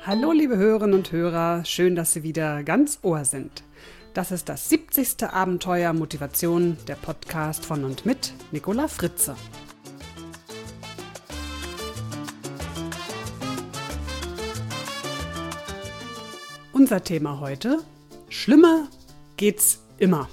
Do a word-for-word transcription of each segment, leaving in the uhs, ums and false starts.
Hallo liebe Hörerinnen und Hörer, schön, dass Sie wieder ganz Ohr sind. Das ist das siebzigste Abenteuer Motivation, der Podcast von und mit Nicola Fritze. Unser Thema heute: Schlimmer geht's immer.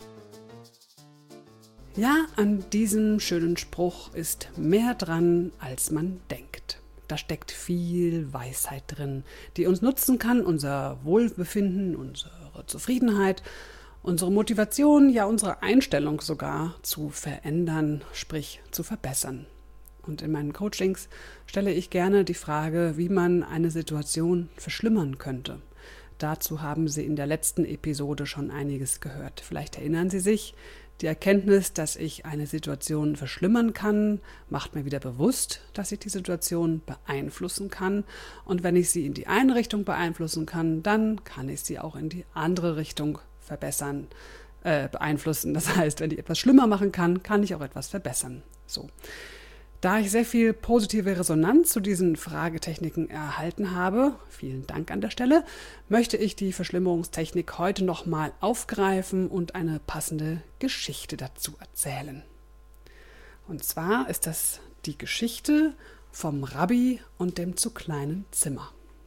Ja, an diesem schönen Spruch ist mehr dran, als man denkt. Da steckt viel Weisheit drin, die uns nutzen kann, unser Wohlbefinden, unsere Zufriedenheit, unsere Motivation, ja unsere Einstellung sogar zu verändern, sprich zu verbessern. Und in meinen Coachings stelle ich gerne die Frage, wie man eine Situation verschlimmern könnte. Dazu haben Sie in der letzten Episode schon einiges gehört. Vielleicht erinnern Sie sich, die Erkenntnis, dass ich eine Situation verschlimmern kann, macht mir wieder bewusst, dass ich die Situation beeinflussen kann. Und wenn ich sie in die eine Richtung beeinflussen kann, dann kann ich sie auch in die andere Richtung verbessern, äh, beeinflussen. Das heißt, wenn ich etwas schlimmer machen kann, kann ich auch etwas verbessern. So. Da ich sehr viel positive Resonanz zu diesen Fragetechniken erhalten habe, vielen Dank an der Stelle, möchte ich die Verschlimmerungstechnik heute nochmal aufgreifen und eine passende Geschichte dazu erzählen. Und zwar ist das die Geschichte vom Rabbi und dem zu kleinen Zimmer.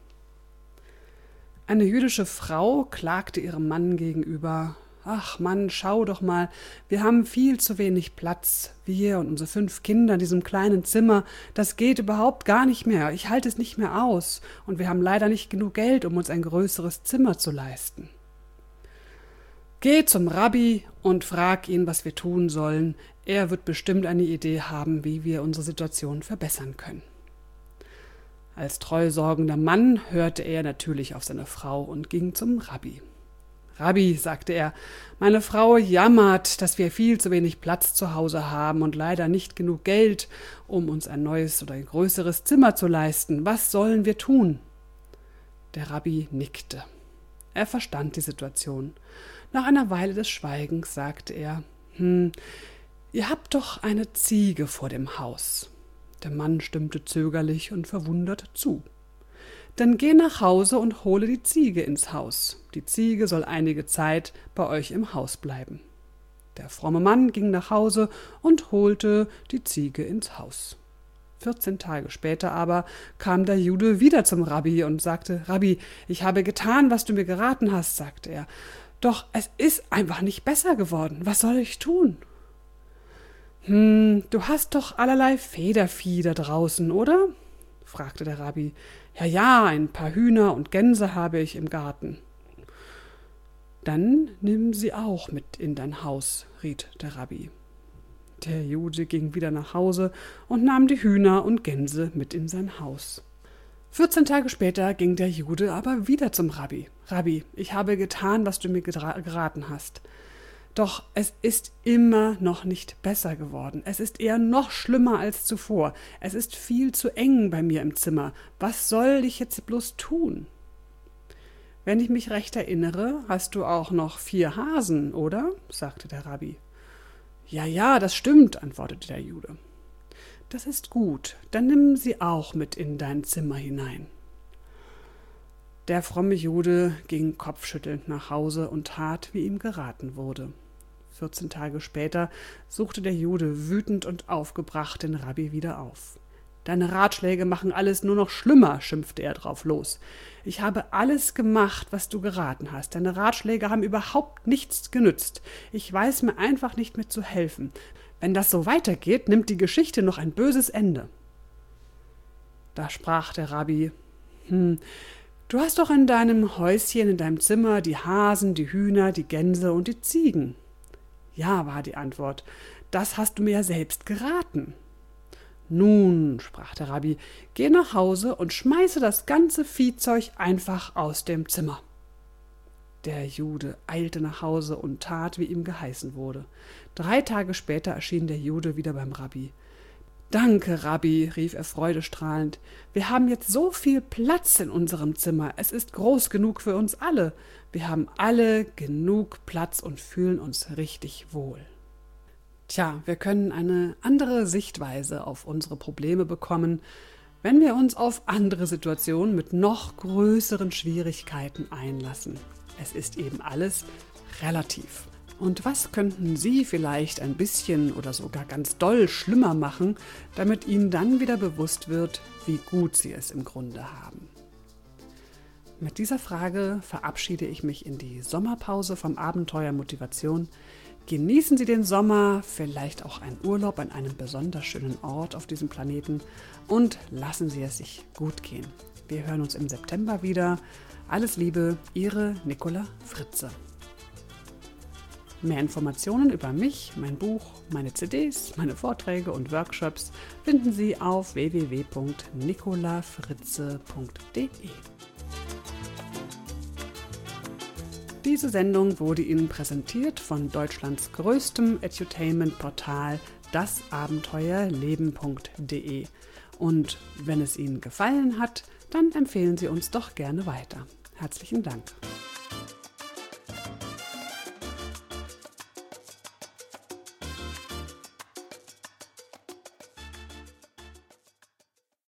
Eine jüdische Frau klagte ihrem Mann gegenüber: Ach Mann, schau doch mal, wir haben viel zu wenig Platz. Wir und unsere fünf Kinder in diesem kleinen Zimmer, das geht überhaupt gar nicht mehr. Ich halte es nicht mehr aus. Und wir haben leider nicht genug Geld, um uns ein größeres Zimmer zu leisten. Geh zum Rabbi und frag ihn, was wir tun sollen. Er wird bestimmt eine Idee haben, wie wir unsere Situation verbessern können. Als treusorgender Mann hörte er natürlich auf seine Frau und ging zum Rabbi. Rabbi, sagte er, meine Frau jammert, dass wir viel zu wenig Platz zu Hause haben und leider nicht genug Geld, um uns ein neues oder ein größeres Zimmer zu leisten. Was sollen wir tun? Der Rabbi nickte. Er verstand die Situation. Nach einer Weile des Schweigens sagte er, hm, ihr habt doch eine Ziege vor dem Haus. Der Mann stimmte zögerlich und verwundert zu. Dann geh nach Hause und hole die Ziege ins Haus. Die Ziege soll einige Zeit bei euch im Haus bleiben. Der fromme Mann ging nach Hause und holte die Ziege ins Haus. Vierzehn Tage später aber kam der Jude wieder zum Rabbi und sagte, Rabbi, ich habe getan, was du mir geraten hast, sagte er. Doch es ist einfach nicht besser geworden. Was soll ich tun? Hm, du hast doch allerlei Federvieh da draußen, oder? Fragte der Rabbi. Ja, ja, ein paar Hühner und Gänse habe ich im Garten. Dann nimm sie auch mit in dein Haus, riet der Rabbi. Der Jude ging wieder nach Hause und nahm die Hühner und Gänse mit in sein Haus. Vierzehn Tage später ging der Jude aber wieder zum Rabbi. Rabbi, ich habe getan, was du mir geraten hast. Doch es ist immer noch nicht besser geworden. Es ist eher noch schlimmer als zuvor. Es ist viel zu eng bei mir im Zimmer. Was soll ich jetzt bloß tun? Wenn ich mich recht erinnere, hast du auch noch vier Hasen, oder? Sagte der Rabbi. Ja, ja, das stimmt, antwortete der Jude. Das ist gut, dann nimm sie auch mit in dein Zimmer hinein. Der fromme Jude ging kopfschüttelnd nach Hause und tat, wie ihm geraten wurde. Vierzehn Tage später suchte der Jude wütend und aufgebracht den Rabbi wieder auf. »Deine Ratschläge machen alles nur noch schlimmer«, schimpfte er drauf los. »Ich habe alles gemacht, was du geraten hast. Deine Ratschläge haben überhaupt nichts genützt. Ich weiß mir einfach nicht mehr zu helfen. Wenn das so weitergeht, nimmt die Geschichte noch ein böses Ende.« Da sprach der Rabbi, »Hm, du hast doch in deinem Häuschen, in deinem Zimmer die Hasen, die Hühner, die Gänse und die Ziegen.« »Ja«, war die Antwort, »das hast du mir ja selbst geraten.« »Nun«, sprach der Rabbi, »geh nach Hause und schmeiße das ganze Viehzeug einfach aus dem Zimmer.« Der Jude eilte nach Hause und tat, wie ihm geheißen wurde. Drei Tage später erschien der Jude wieder beim Rabbi. »Danke, Rabbi«, rief er freudestrahlend, »wir haben jetzt so viel Platz in unserem Zimmer. Es ist groß genug für uns alle. Wir haben alle genug Platz und fühlen uns richtig wohl.« Tja, wir können eine andere Sichtweise auf unsere Probleme bekommen, wenn wir uns auf andere Situationen mit noch größeren Schwierigkeiten einlassen. Es ist eben alles relativ. Und was könnten Sie vielleicht ein bisschen oder sogar ganz doll schlimmer machen, damit Ihnen dann wieder bewusst wird, wie gut Sie es im Grunde haben? Mit dieser Frage verabschiede ich mich in die Sommerpause vom Abenteuer Motivation. Genießen Sie den Sommer, vielleicht auch einen Urlaub an einem besonders schönen Ort auf diesem Planeten und lassen Sie es sich gut gehen. Wir hören uns im September wieder. Alles Liebe, Ihre Nicola Fritze. Mehr Informationen über mich, mein Buch, meine C Ds, meine Vorträge und Workshops finden Sie auf w w w punkt nicola fritze punkt d e. Diese Sendung wurde Ihnen präsentiert von Deutschlands größtem Edutainment-Portal das abenteuerleben punkt d e. Und wenn es Ihnen gefallen hat, dann empfehlen Sie uns doch gerne weiter. Herzlichen Dank.